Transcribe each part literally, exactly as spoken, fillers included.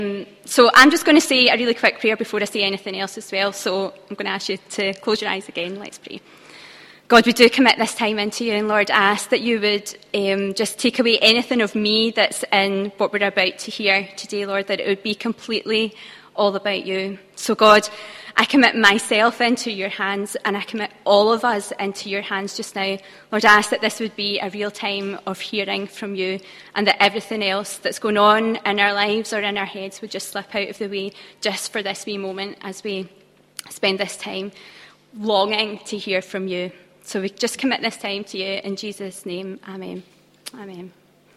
So I'm just going to say a really quick prayer before I say anything else as well. So I'm going to ask you to close your eyes again. Let's pray. God, we do commit this time into you, and Lord, I ask that you would um, just take away anything of me that's in what we're about to hear today, Lord, that it would be completely all about you. So God, I commit myself into your hands, and I commit all of us into your hands just now. Lord, I ask that this would be a real time of hearing from you, and that everything else that's going on in our lives or in our heads would just slip out of the way just for this wee moment as we spend this time longing to hear from you. So we just commit this time to you in Jesus' name. Amen. Amen.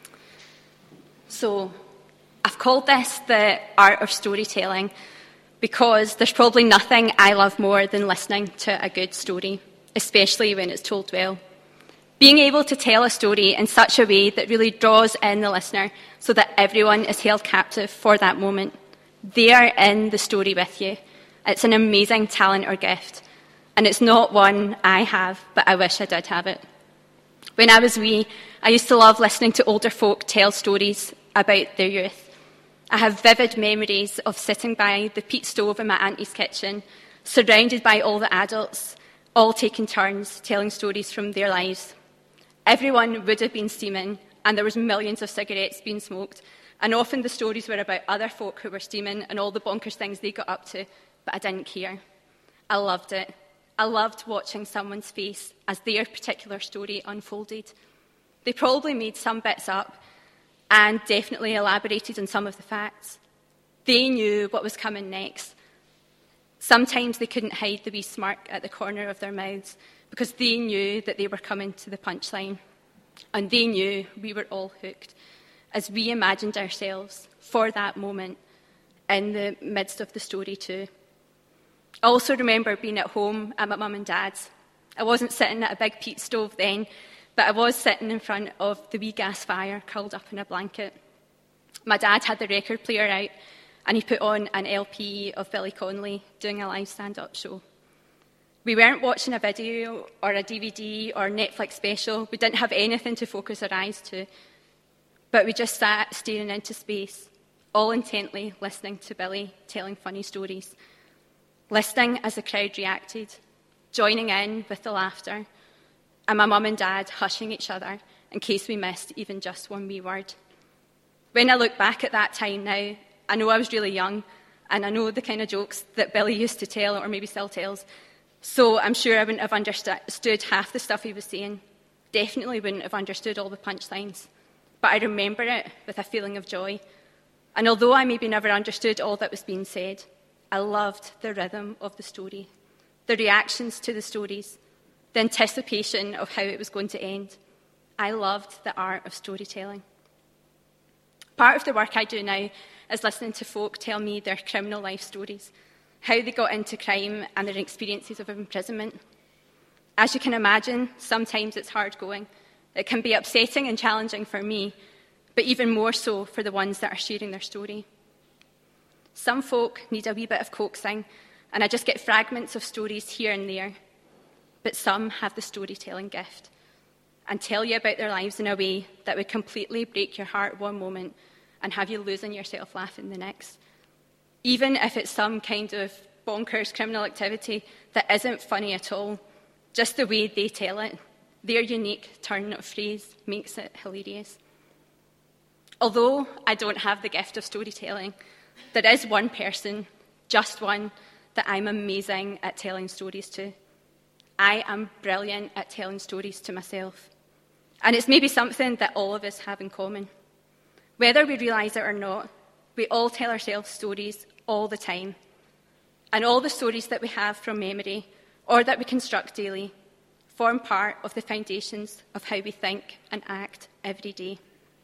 So I've called this the art of storytelling because there's probably nothing I love more than listening to a good story, especially when it's told well. Being able to tell a story in such a way that really draws in the listener so that everyone is held captive for that moment. They are in the story with you. It's an amazing talent or gift. And it's not one I have, but I wish I did have it. When I was wee, I used to love listening to older folk tell stories about their youth. I have vivid memories of sitting by the peat stove in my auntie's kitchen, surrounded by all the adults, all taking turns telling stories from their lives. Everyone would have been steaming, and there was millions of cigarettes being smoked, and often the stories were about other folk who were steaming and all the bonkers things they got up to, but I didn't care. I loved it. I loved watching someone's face as their particular story unfolded. They probably made some bits up and definitely elaborated on some of the facts. They knew what was coming next. Sometimes they couldn't hide the wee smirk at the corner of their mouths because they knew that they were coming to the punchline. And they knew we were all hooked as we imagined ourselves for that moment in the midst of the story too. I also remember being at home at my mum and dad's. I wasn't sitting at a big peat stove then, but I was sitting in front of the wee gas fire, curled up in a blanket. My dad had the record player out, and he put on an L P of Billy Connolly doing a live stand-up show. We weren't watching a video or a D V D or Netflix special. We didn't have anything to focus our eyes to, but we just sat staring into space, all intently listening to Billy telling funny stories. Listening as the crowd reacted, joining in with the laughter, and my mum and dad hushing each other in case we missed even just one wee word. When I look back at that time now, I know I was really young, and I know the kind of jokes that Billy used to tell, or maybe still tells, so I'm sure I wouldn't have understood half the stuff he was saying. Definitely wouldn't have understood all the punchlines. But I remember it with a feeling of joy. And although I maybe never understood all that was being said, I loved the rhythm of the story, the reactions to the stories, the anticipation of how it was going to end. I loved the art of storytelling. Part of the work I do now is listening to folk tell me their criminal life stories, how they got into crime and their experiences of imprisonment. As you can imagine, sometimes it's hard going. It can be upsetting and challenging for me, but even more so for the ones that are sharing their story. Some folk need a wee bit of coaxing, and I just get fragments of stories here and there. But some have the storytelling gift and tell you about their lives in a way that would completely break your heart one moment and have you losing yourself laughing the next. Even if it's some kind of bonkers criminal activity that isn't funny at all, just the way they tell it, their unique turn of phrase makes it hilarious. Although I don't have the gift of storytelling, there is one person, just one, that I'm amazing at telling stories to. I am brilliant at telling stories to myself. And it's maybe something that all of us have in common. Whether we realise it or not, we all tell ourselves stories all the time. And all the stories that we have from memory, or that we construct daily, form part of the foundations of how we think and act every day.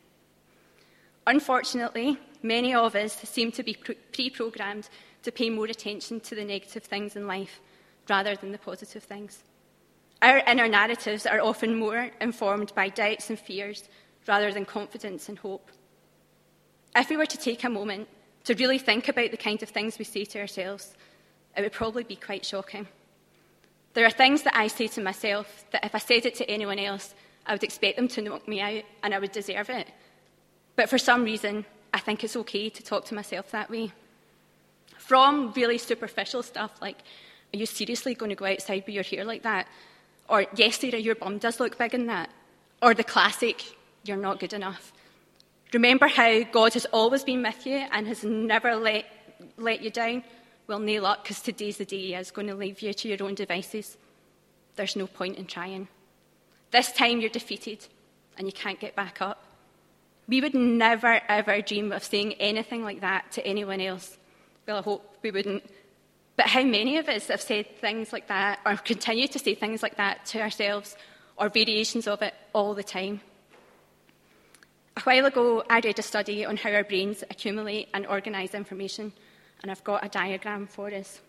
Unfortunately, many of us seem to be pre-programmed to pay more attention to the negative things in life rather than the positive things. Our inner narratives are often more informed by doubts and fears rather than confidence and hope. If we were to take a moment to really think about the kind of things we say to ourselves, it would probably be quite shocking. There are things that I say to myself that if I said it to anyone else, I would expect them to knock me out and I would deserve it. But for some reason, I think it's okay to talk to myself that way. From really superficial stuff like, are you seriously going to go outside with your hair like that? Or, yes, Sarah, your bum does look big in that. Or the classic, you're not good enough. Remember how God has always been with you and has never let, let you down? Well, nail up, because today's the day He is going to leave you to your own devices. There's no point in trying. This time you're defeated and you can't get back up. We would never, ever dream of saying anything like that to anyone else. Well, I hope we wouldn't. But how many of us have said things like that, or continue to say things like that to ourselves, or variations of it all the time? A while ago, I read a study on how our brains accumulate and organise information, and I've got a diagram for us.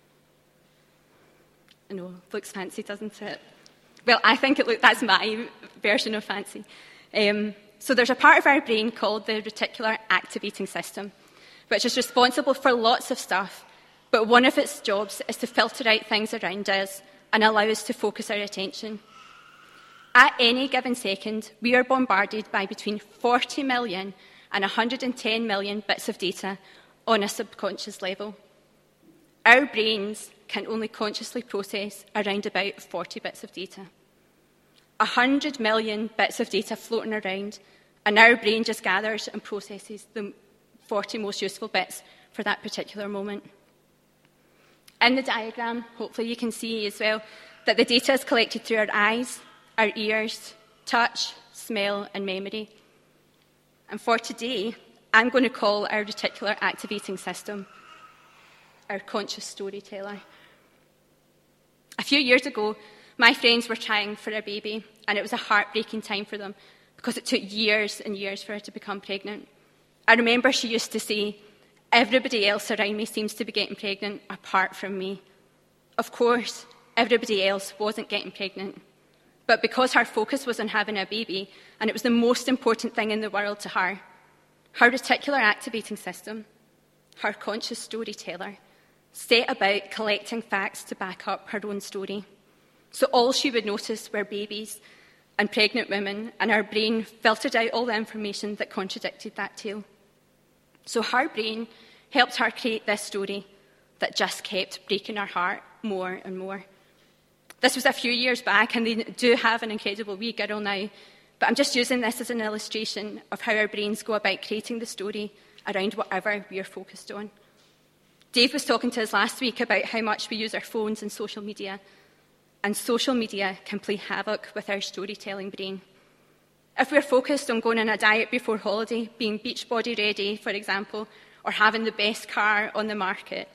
I know, it looks fancy, doesn't it? Well, I think it look, that's my version of fancy. Um, so there's a part of our brain called the reticular activating system, which is responsible for lots of stuff, but one of its jobs is to filter out things around us and allow us to focus our attention. At any given second, we are bombarded by between forty million and one hundred ten million bits of data on a subconscious level. Our brains can only consciously process around about forty bits of data. one hundred million bits of data floating around, and our brain just gathers and processes the forty most useful bits for that particular moment. In the diagram, hopefully you can see as well, that the data is collected through our eyes, our ears, touch, smell, and memory. And for today, I'm going to call our reticular activating system our conscious storyteller. A few years ago, my friends were trying for a baby, and it was a heartbreaking time for them because it took years and years for her to become pregnant. I remember she used to say, "Everybody else around me seems to be getting pregnant apart from me." Of course, everybody else wasn't getting pregnant. But because her focus was on having a baby, and it was the most important thing in the world to her, her reticular activating system, her conscious storyteller, set about collecting facts to back up her own story. So all she would notice were babies and pregnant women, and her brain filtered out all the information that contradicted that tale. So her brain helped her create this story that just kept breaking her heart more and more. This was a few years back, and they do have an incredible wee girl now, but I'm just using this as an illustration of how our brains go about creating the story around whatever we're focused on. Dave was talking to us last week about how much we use our phones and social media, and social media can play havoc with our storytelling brain. If we're focused on going on a diet before holiday, being beach body ready, for example, or having the best car on the market,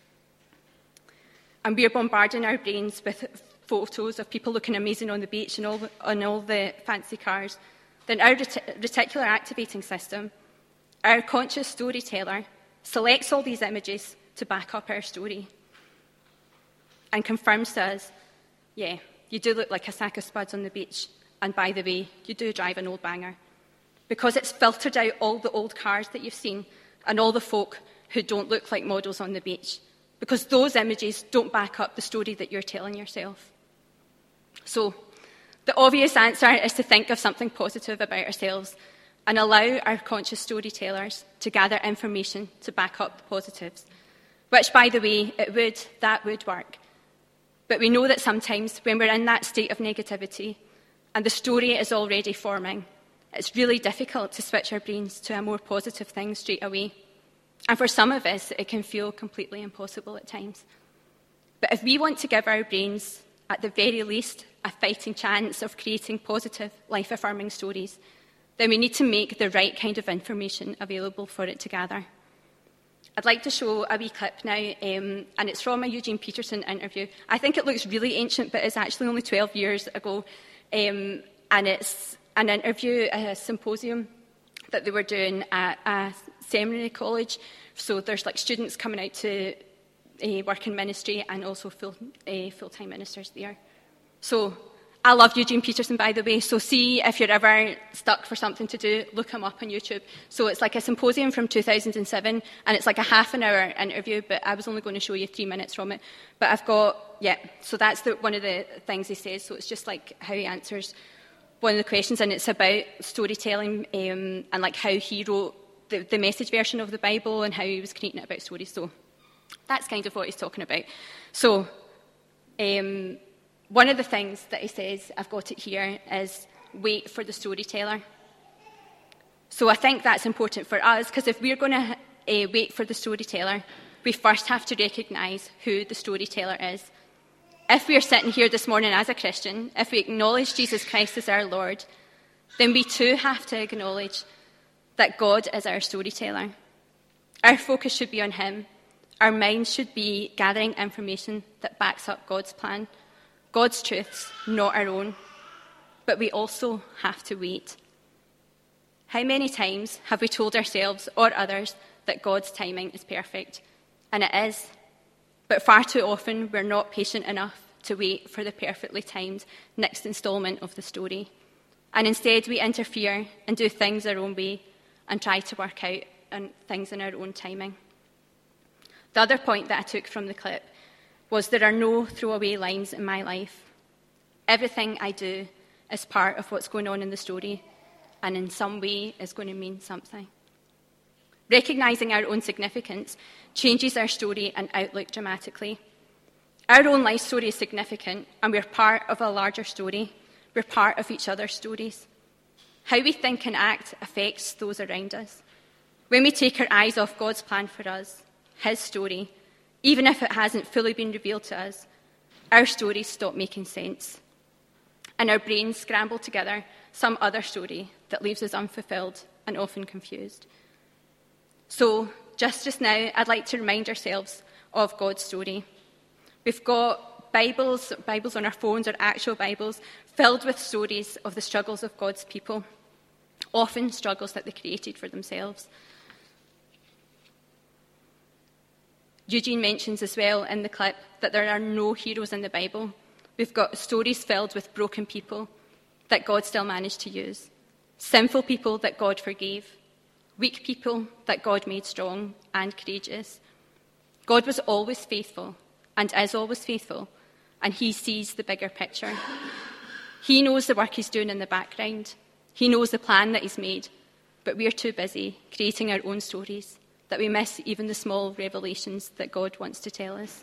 and we're bombarding our brains with photos of people looking amazing on the beach and all the, on all the fancy cars, then our ret- reticular activating system, our conscious storyteller, selects all these images to back up our story and confirms to us, yeah, you do look like a sack of spuds on the beach, and by the way, you do drive an old banger. Because it's filtered out all the old cars that you've seen and all the folk who don't look like models on the beach, because those images don't back up the story that you're telling yourself. So, the obvious answer is to think of something positive about ourselves and allow our conscious storytellers to gather information to back up the positives, which, by the way, it would, that would work. But we know that sometimes when we're in that state of negativity and the story is already forming, it's really difficult to switch our brains to a more positive thing straight away. And for some of us, it can feel completely impossible at times. But if we want to give our brains, at the very least, a fighting chance of creating positive, life-affirming stories, then we need to make the right kind of information available for it to gather. I'd like to show a wee clip now, um, and it's from a Eugene Peterson interview. I think it looks really ancient, but it's actually only twelve years ago, um, and it's an interview, a symposium that they were doing at a seminary college. So there's like students coming out to uh, work in ministry and also full, uh, full-time ministers there. So I love Eugene Peterson, by the way, so see if you're ever stuck for something to do, look him up on YouTube. So it's like a symposium from two thousand seven, and it's like a half an hour interview, but I was only going to show you three minutes from it. But I've got, yeah, so that's the, one of the things he says, so it's just like how he answers one of the questions, and it's about storytelling um, and like how he wrote the, the Message version of the Bible and how he was creating it about stories. So that's kind of what he's talking about. So um, one of the things that he says, I've got it here, is wait for the storyteller. So I think that's important for us, because if we're going to uh, wait for the storyteller, we first have to recognise who the storyteller is. If we are sitting here this morning as a Christian, if we acknowledge Jesus Christ as our Lord, then we too have to acknowledge that God is our storyteller. Our focus should be on him. Our minds should be gathering information that backs up God's plan, God's truths, not our own. But we also have to wait. How many times have we told ourselves or others that God's timing is perfect? And it is. But far too often, we're not patient enough to wait for the perfectly timed next instalment of the story. And instead, we interfere and do things our own way and try to work out things in our own timing. The other point that I took from the clip was there are no throwaway lines in my life. Everything I do is part of what's going on in the story, and in some way is going to mean something. Recognising our own significance changes our story and outlook dramatically. Our own life story is significant, and we're part of a larger story. We're part of each other's stories. How we think and act affects those around us. When we take our eyes off God's plan for us, his story, even if it hasn't fully been revealed to us, our stories stop making sense. And our brains scramble together some other story that leaves us unfulfilled and often confused. So, just just now, I'd like to remind ourselves of God's story. We've got Bibles, Bibles on our phones or actual Bibles, filled with stories of the struggles of God's people, often struggles that they created for themselves. Eugene mentions as well in the clip that there are no heroes in the Bible. We've got stories filled with broken people that God still managed to use, sinful people that God forgave, weak people that God made strong and courageous. God was always faithful and is always faithful, and he sees the bigger picture. He knows the work he's doing in the background. He knows the plan that he's made, but we're too busy creating our own stories that we miss even the small revelations that God wants to tell us.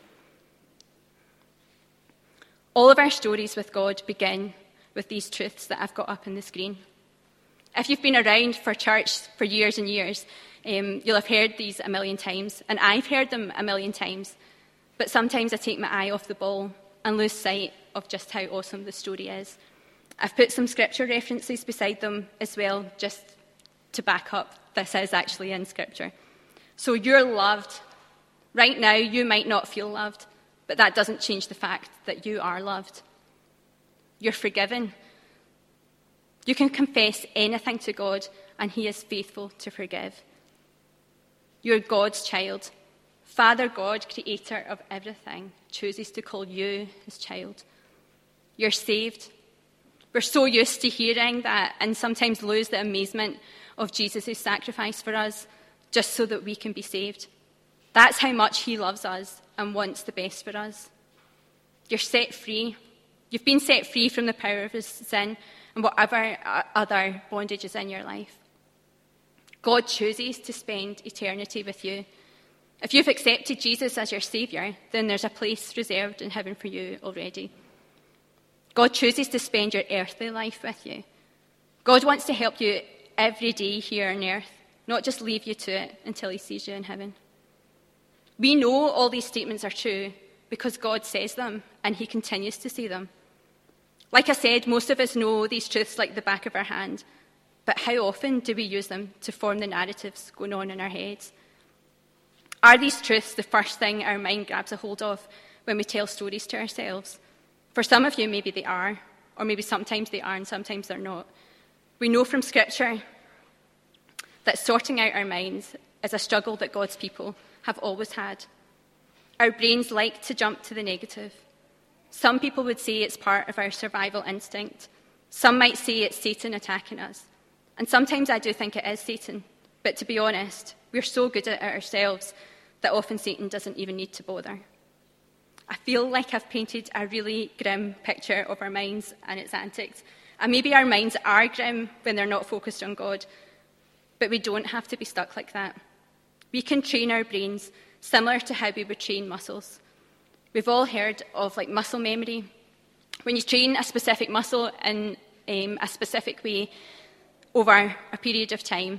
All of our stories with God begin with these truths that I've got up on the screen. If you've been around for church for years and years, um, you'll have heard these a million times, and I've heard them a million times, but sometimes I take my eye off the ball and lose sight of just how awesome the story is. I've put some scripture references beside them as well, just to back up this is actually in scripture. So you're loved. Right now, you might not feel loved, but that doesn't change the fact that you are loved. You're forgiven. You can confess anything to God, and he is faithful to forgive. You're God's child. Father God, creator of everything, chooses to call you his child. You're saved. We're so used to hearing that and sometimes lose the amazement of Jesus' sacrifice for us just so that we can be saved. That's how much he loves us and wants the best for us. You're set free. You've been set free from the power of his sin and whatever other bondage is in your life. God chooses to spend eternity with you. If you've accepted Jesus as your Saviour, then there's a place reserved in heaven for you already. God chooses to spend your earthly life with you. God wants to help you every day here on earth, not just leave you to it until he sees you in heaven. We know all these statements are true because God says them and he continues to say them. Like I said, most of us know these truths like the back of our hand, but how often do we use them to form the narratives going on in our heads? Are these truths the first thing our mind grabs a hold of when we tell stories to ourselves? For some of you, maybe they are, or maybe sometimes they are and sometimes they're not. We know from Scripture that sorting out our minds is a struggle that God's people have always had. Our brains like to jump to the negative. Some people would say it's part of our survival instinct. Some might say it's Satan attacking us. And sometimes I do think it is Satan. But to be honest, we're so good at it ourselves that often Satan doesn't even need to bother. I feel like I've painted a really grim picture of our minds and its antics. And maybe our minds are grim when they're not focused on God. but we don't have to be stuck like that. We can train our brains similar to how we would train muscles. We've all heard of like muscle memory. When you train a specific muscle in um, a specific way over a period of time,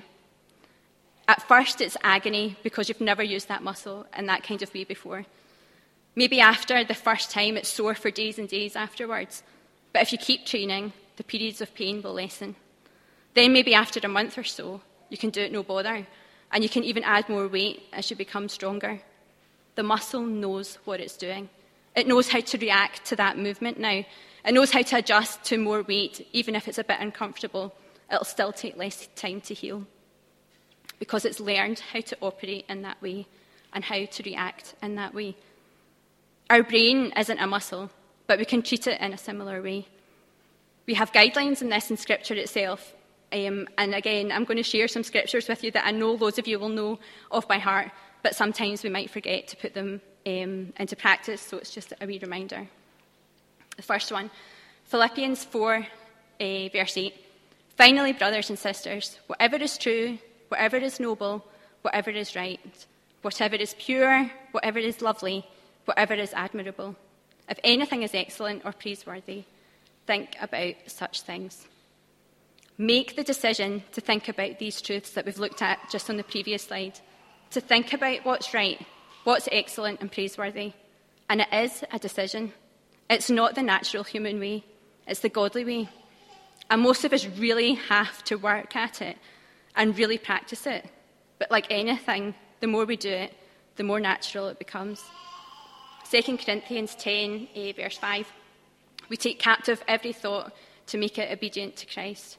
at first it's agony because you've never used that muscle in that kind of way before. Maybe after the first time it's sore for days and days afterwards. But if you keep training, the periods of pain will lessen. Then maybe after a month or so, you can do it no bother. And you can even add more weight as you become stronger. The muscle knows what it's doing. It knows how to react to that movement now. It knows how to adjust to more weight, even if it's a bit uncomfortable. It'll still take less time to heal. Because it's learned how to operate in that way and how to react in that way. Our brain isn't a muscle, but we can treat it in a similar way. We have guidelines in this in Scripture itself. Um, and again, I'm going to share some scriptures with you that I know loads of you will know off by heart, but sometimes we might forget to put them um, into practice, so it's just a wee reminder. The first one, Philippians four, uh, verse eight. Finally, brothers and sisters, whatever is true, whatever is noble, whatever is right, whatever is pure, whatever is lovely, whatever is admirable, if anything is excellent or praiseworthy, think about such things. Make the decision to think about these truths that we've looked at just on the previous slide, to think about what's right, what's excellent and praiseworthy. And it is a decision. It's not the natural human way, it's the godly way. And most of us really have to work at it and really practice it. But like anything, the more we do it, the more natural it becomes. Second Corinthians ten, verse five. We take captive every thought to make it obedient to Christ.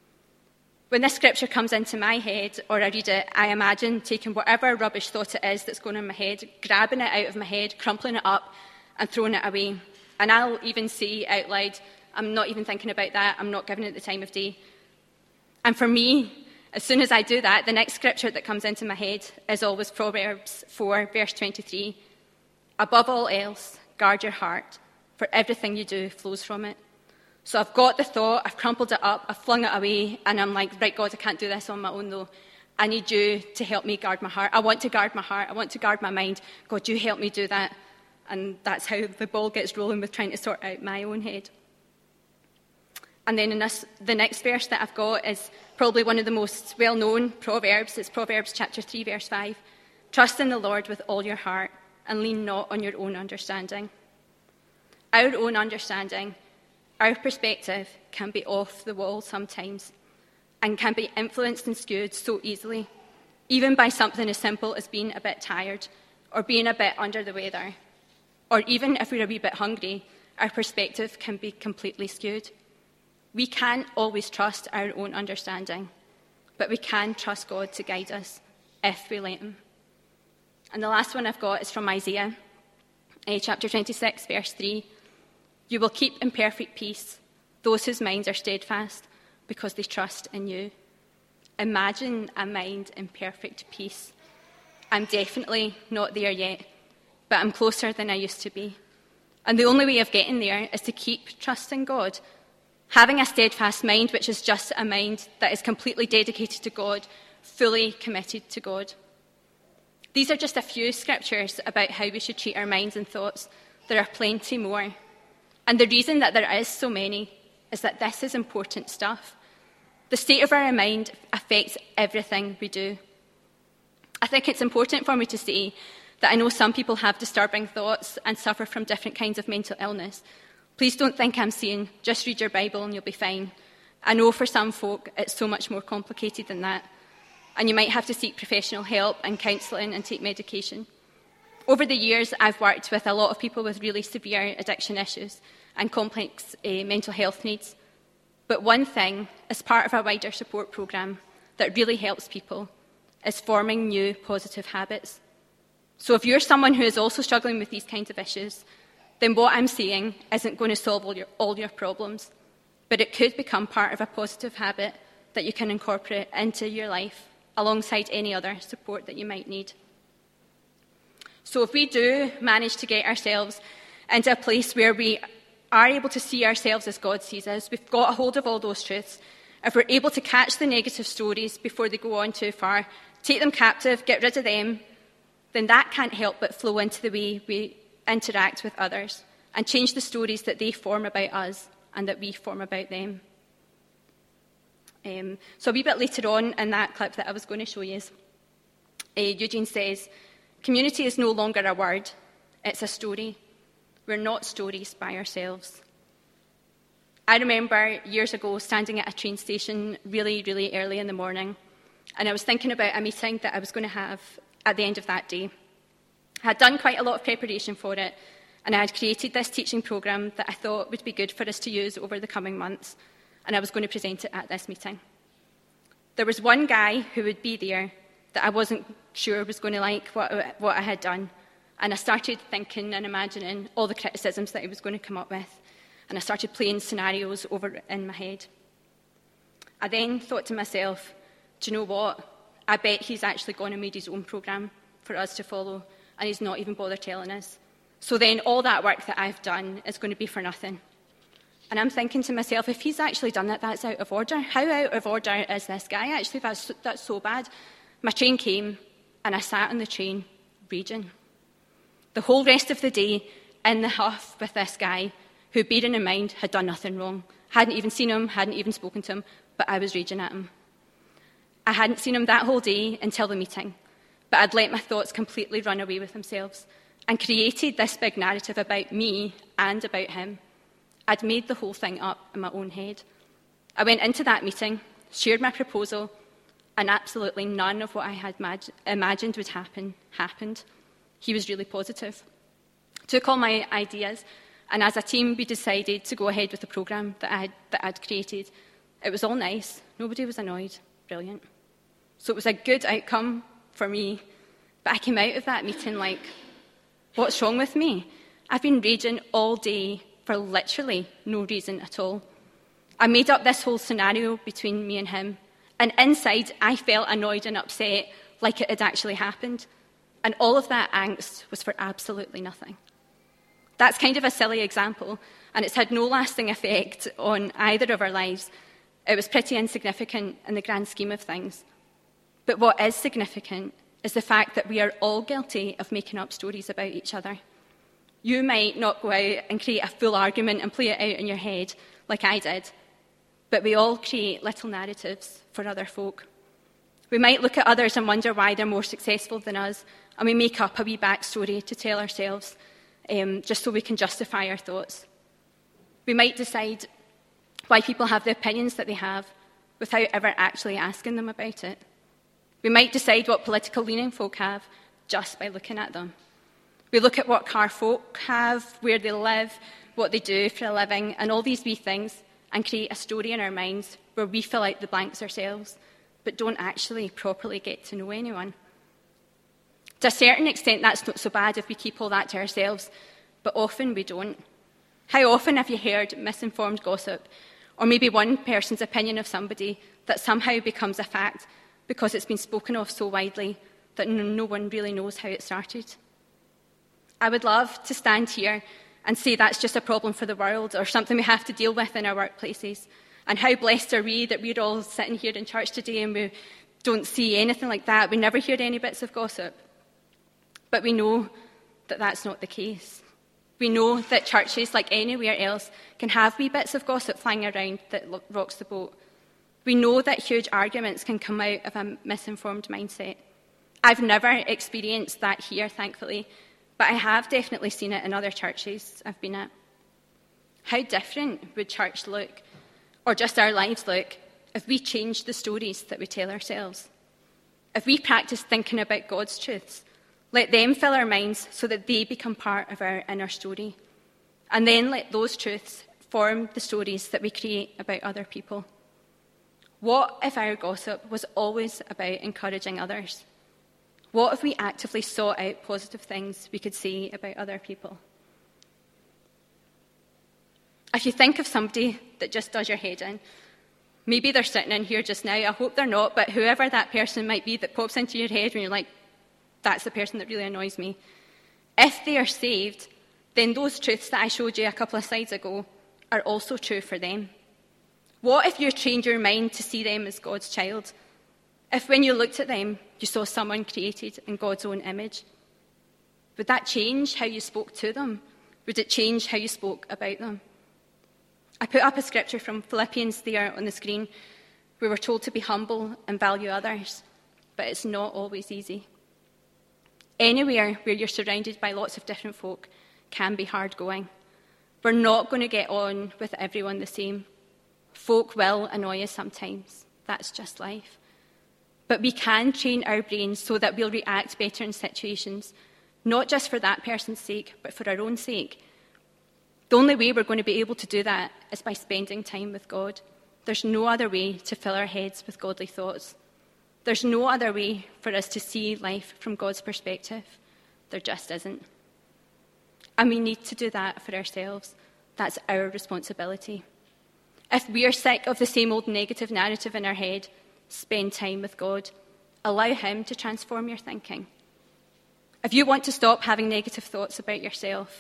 When this scripture comes into my head, or I read it, I imagine taking whatever rubbish thought it is that's going on in my head, grabbing it out of my head, crumpling it up, and throwing it away. And I'll even say out loud, I'm not even thinking about that, I'm not giving it the time of day. And for me, as soon as I do that, the next scripture that comes into my head is always Proverbs four, verse twenty-three. Above all else, guard your heart, for everything you do flows from it. So I've got the thought, I've crumpled it up, I've flung it away, and I'm like, right, God, I can't do this on my own, though. I need you to help me guard my heart. I want to guard my heart. I want to guard my mind. God, you help me do that. And that's how the ball gets rolling with trying to sort out my own head. And then in this, the next verse that I've got is probably one of the most well-known Proverbs. It's Proverbs chapter three, verse five. Trust in the Lord with all your heart and lean not on your own understanding. Our own understanding, our perspective can be off the wall sometimes and can be influenced and skewed so easily, even by something as simple as being a bit tired or being a bit under the weather. Or even if we're a wee bit hungry, our perspective can be completely skewed. We can't always trust our own understanding, but we can trust God to guide us if we let him. And the last one I've got is from Isaiah, uh, chapter twenty-six, verse three. You will keep in perfect peace those whose minds are steadfast because they trust in you. Imagine a mind in perfect peace. I'm definitely not there yet, but I'm closer than I used to be. And the only way of getting there is to keep trusting God. Having a steadfast mind, which is just a mind that is completely dedicated to God, fully committed to God. These are just a few scriptures about how we should treat our minds and thoughts. There are plenty more. And the reason that there is so many is that this is important stuff. The state of our mind affects everything we do. I think it's important for me to say that I know some people have disturbing thoughts and suffer from different kinds of mental illness. Please don't think I'm saying, just read your Bible and you'll be fine. I know for some folk it's so much more complicated than that, and you might have to seek professional help and counselling and take medication. Over the years, I've worked with a lot of people with really severe addiction issues and complex uh, mental health needs. But one thing, as part of a wider support programme, that really helps people is forming new positive habits. So if you're someone who is also struggling with these kinds of issues, then what I'm saying isn't going to solve all your, all your problems, but it could become part of a positive habit that you can incorporate into your life alongside any other support that you might need. So if we do manage to get ourselves into a place where we are able to see ourselves as God sees us, we've got a hold of all those truths, if we're able to catch the negative stories before they go on too far, take them captive, get rid of them, then that can't help but flow into the way we interact with others and change the stories that they form about us and that we form about them. Um, so a wee bit later on in that clip that I was going to show you, uh, Eugene says, community is no longer a word, it's a story. We're not stories by ourselves. I remember years ago standing at a train station really, really early in the morning, and I was thinking about a meeting that I was going to have at the end of that day. I had done quite a lot of preparation for it, and I had created this teaching programme that I thought would be good for us to use over the coming months, and I was going to present it at this meeting. There was one guy who would be there that I wasn't sure was going to like what, what I had done, and I started thinking and imagining all the criticisms that he was going to come up with, and I started playing scenarios over in my head. I then thought to myself, do you know what? I bet he's actually gone and made his own programme for us to follow, and he's not even bothered telling us. So then all that work that I've done is going to be for nothing. And I'm thinking to myself, if he's actually done that, that's out of order. How out of order is this guy? Actually, that's, that's so bad. My train came, and I sat on the train, raging. The whole rest of the day in the huff with this guy, who, bearing in mind, had done nothing wrong. Hadn't even seen him, hadn't even spoken to him, but I was raging at him. I hadn't seen him that whole day until the meeting, but I'd let my thoughts completely run away with themselves and created this big narrative about me and about him. I'd made the whole thing up in my own head. I went into that meeting, shared my proposal, and absolutely none of what I had mag- imagined would happen happened. He was really positive. Took all my ideas, and as a team, we decided to go ahead with the programme that I had, that I'd created. It was all nice. Nobody was annoyed. Brilliant. So it was a good outcome for me. But I came out of that meeting like, what's wrong with me? I've been raging all day for literally no reason at all. I made up this whole scenario between me and him, and inside I felt annoyed and upset like it had actually happened. And all of that angst was for absolutely nothing. That's kind of a silly example, and it's had no lasting effect on either of our lives. It was pretty insignificant in the grand scheme of things. But what is significant is the fact that we are all guilty of making up stories about each other. You might not go out and create a full argument and play it out in your head like I did, but we all create little narratives for other folk. We might look at others and wonder why they're more successful than us, and we make up a wee backstory to tell ourselves um, just so we can justify our thoughts. We might decide why people have the opinions that they have without ever actually asking them about it. We might decide what political leaning folk have just by looking at them. We look at what car folk have, where they live, what they do for a living, and all these wee things, and create a story in our minds where we fill out the blanks ourselves, but don't actually properly get to know anyone. To a certain extent, that's not so bad if we keep all that to ourselves, but often we don't. How often have you heard misinformed gossip, or maybe one person's opinion of somebody that somehow becomes a fact because it's been spoken of so widely that no one really knows how it started? I would love to stand here and say that's just a problem for the world or something we have to deal with in our workplaces. And how blessed are we that we're all sitting here in church today and we don't see anything like that. We never hear any bits of gossip. But we know that that's not the case. We know that churches, like anywhere else, can have wee bits of gossip flying around that rocks the boat. We know that huge arguments can come out of a misinformed mindset. I've never experienced that here, thankfully, but I have definitely seen it in other churches I've been at. How different would church look, or just our lives look, if we changed the stories that we tell ourselves? If we practice thinking about God's truths, let them fill our minds so that they become part of our inner story, and then let those truths form the stories that we create about other people. What if our gossip was always about encouraging others? What if we actively sought out positive things we could say about other people? If you think of somebody that just does your head in, maybe they're sitting in here just now, I hope they're not, but whoever that person might be that pops into your head when you're like, that's the person that really annoys me. If they are saved, then those truths that I showed you a couple of slides ago are also true for them. What if you trained your mind to see them as God's child? If when you looked at them, you saw someone created in God's own image? Would that change how you spoke to them? Would it change how you spoke about them? I put up a scripture from Philippians there on the screen. We were told to be humble and value others, but it's not always easy. Anywhere where you're surrounded by lots of different folk can be hard going. We're not going to get on with everyone the same. Folk will annoy us sometimes. That's just life. But we can train our brains so that we'll react better in situations, not just for that person's sake, but for our own sake. The only way we're going to be able to do that is by spending time with God. There's no other way to fill our heads with godly thoughts. There's no other way for us to see life from God's perspective. There just isn't. And we need to do that for ourselves. That's our responsibility. If we are sick of the same old negative narrative in our head, spend time with God. Allow him to transform your thinking. If you want to stop having negative thoughts about yourself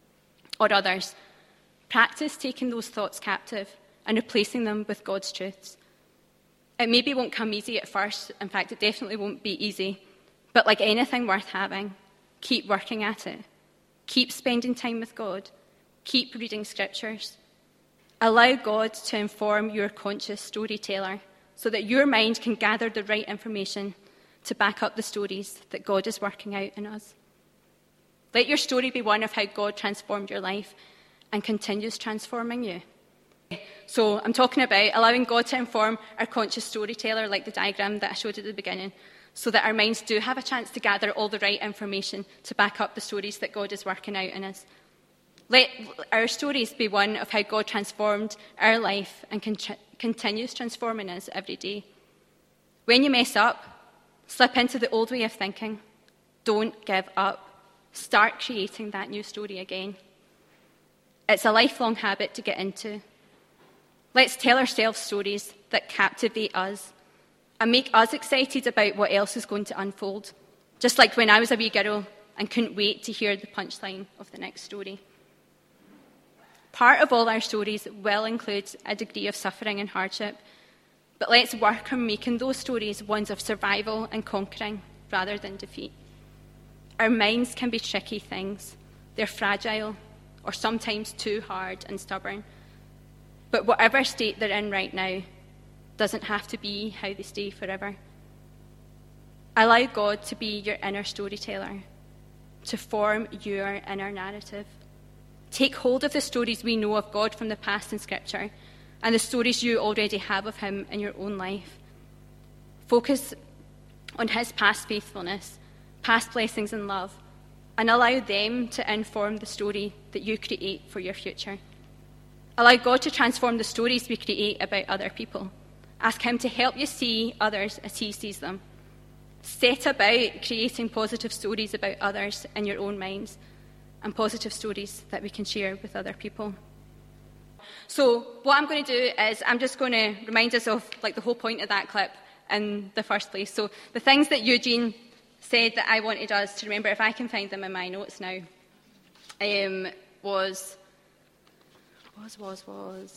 or others, practice taking those thoughts captive and replacing them with God's truths. It maybe won't come easy at first. In fact, it definitely won't be easy. But like anything worth having, keep working at it. Keep spending time with God. Keep reading scriptures. Allow God to inform your conscious storyteller so that your mind can gather the right information to back up the stories that God is working out in us. Let your story be one of how God transformed your life and continues transforming you. So I'm talking about allowing God to inform our conscious storyteller, like the diagram that I showed at the beginning, so that our minds do have a chance to gather all the right information to back up the stories that God is working out in us. Let our stories be one of how God transformed our life and con- continues transforming us every day. When you mess up, slip into the old way of thinking. Don't give up. Start creating that new story again. It's a lifelong habit to get into. Let's tell ourselves stories that captivate us and make us excited about what else is going to unfold, just like when I was a wee girl and couldn't wait to hear the punchline of the next story. Part of all our stories will include a degree of suffering and hardship, but let's work on making those stories ones of survival and conquering rather than defeat. Our minds can be tricky things. They're fragile or sometimes too hard and stubborn. But whatever state they're in right now doesn't have to be how they stay forever. Allow God to be your inner storyteller, to form your inner narrative. Take hold of the stories we know of God from the past in Scripture and the stories you already have of him in your own life. Focus on his past faithfulness, past blessings and love, and allow them to inform the story that you create for your future. Allow God to transform the stories we create about other people. Ask him to help you see others as he sees them. Set about creating positive stories about others in your own minds and positive stories that we can share with other people. So what I'm going to do is I'm just going to remind us of like the whole point of that clip in the first place. So the things that Eugene said that I wanted us to remember, if I can find them in my notes now, um, was... Was, was, was.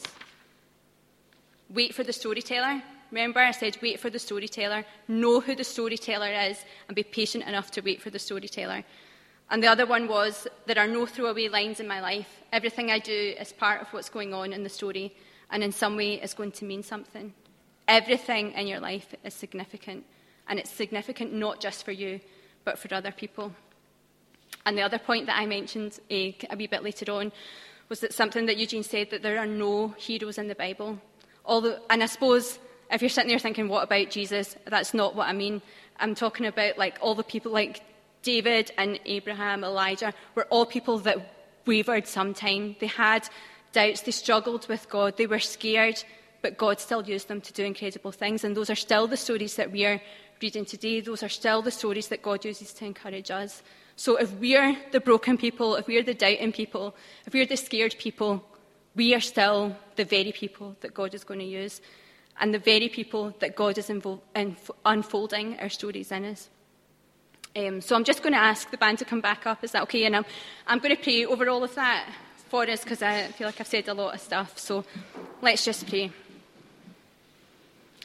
Wait for the storyteller. Remember, I said wait for the storyteller. Know who the storyteller is and be patient enough to wait for the storyteller. And the other one was there are no throwaway lines in my life. Everything I do is part of what's going on in the story and in some way is going to mean something. Everything in your life is significant, and it's significant not just for you, but for other people. And the other point that I mentioned a, a wee bit later on was that something that Eugene said, that there are no heroes in the Bible. Although, and I suppose if you're sitting there thinking, what about Jesus? That's not what I mean. I'm talking about like all the people like David and Abraham, Elijah, were all people that wavered sometime. They had doubts, they struggled with God, they were scared, but God still used them to do incredible things. And those are still the stories that we are reading today. Those are still the stories that God uses to encourage us. So if we're the broken people, if we're the doubting people, if we're the scared people, we are still the very people that God is going to use and the very people that God is invo- inf- unfolding our stories in us. Um, so I'm just going to ask the band to come back up. Is that okay? And I'm, I'm going to pray over all of that for us because I feel like I've said a lot of stuff. So let's just pray.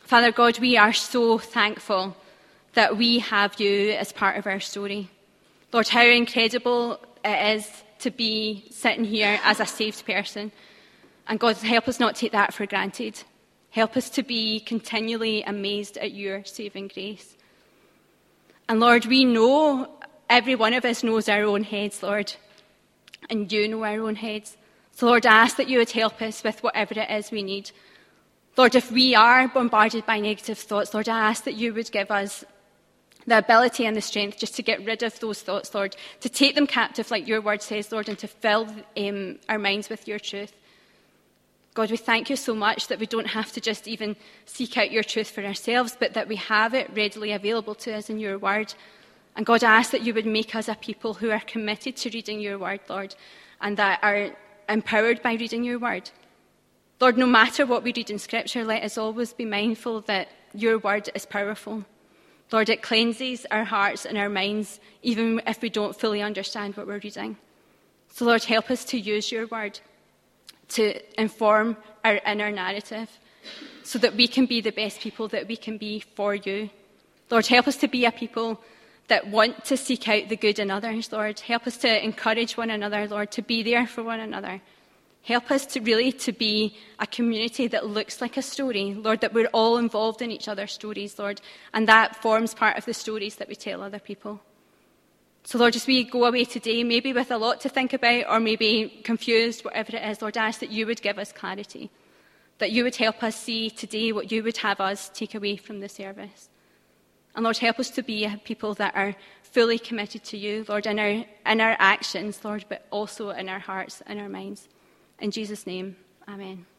Father God, we are so thankful that we have you as part of our story. Lord, how incredible it is to be sitting here as a saved person. And God, help us not take that for granted. Help us to be continually amazed at your saving grace. And Lord, we know, every one of us knows our own heads, Lord. And you know our own heads. So Lord, I ask that you would help us with whatever it is we need. Lord, if we are bombarded by negative thoughts, Lord, I ask that you would give us the ability and the strength just to get rid of those thoughts, Lord, to take them captive like your word says, Lord, and to fill um, our minds with your truth. God, we thank you so much that we don't have to just even seek out your truth for ourselves, but that we have it readily available to us in your word. And God, I ask that you would make us a people who are committed to reading your word, Lord, and that are empowered by reading your word. Lord, no matter what we read in Scripture, let us always be mindful that your word is powerful. Lord, it cleanses our hearts and our minds, even if we don't fully understand what we're reading. So, Lord, help us to use your word to inform our inner narrative so that we can be the best people that we can be for you. Lord, help us to be a people that want to seek out the good in others, Lord. Help us to encourage one another, Lord, to be there for one another. Help us to really to be a community that looks like a story, Lord, that we're all involved in each other's stories, Lord, and that forms part of the stories that we tell other people. So, Lord, as we go away today, maybe with a lot to think about or maybe confused, whatever it is, Lord, I ask that you would give us clarity, that you would help us see today what you would have us take away from the service. And, Lord, help us to be a people that are fully committed to you, Lord, in our, in our actions, Lord, but also in our hearts and our minds. In Jesus' name, amen.